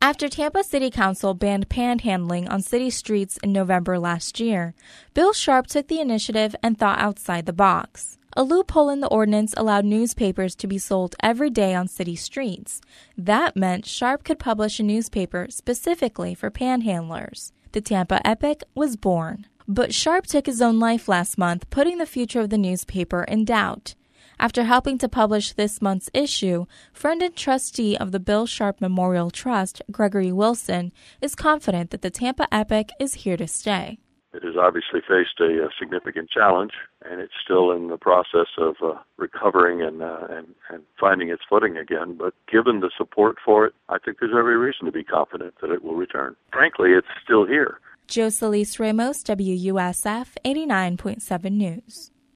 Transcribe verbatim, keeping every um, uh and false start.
After Tampa City Council banned panhandling on city streets in November last year, Bill Sharp took the initiative and thought outside the box. A loophole in the ordinance allowed newspapers to be sold every day on city streets. That meant Sharp could publish a newspaper specifically for panhandlers. The Tampa Epic was born. But Sharp took his own life last month, putting the future of the newspaper in doubt. After helping to publish this month's issue, friend and trustee of the Bill Sharp Memorial Trust, Gregory Wilson, is confident that the Tampa Epic is here to stay. It has obviously faced a, a significant challenge, and it's still in the process of uh, recovering and, uh, and and finding its footing again. But given the support for it, I think there's every reason to be confident that it will return. Frankly, it's still here. Jocelyn Ramos, W U S F eighty-nine point seven News.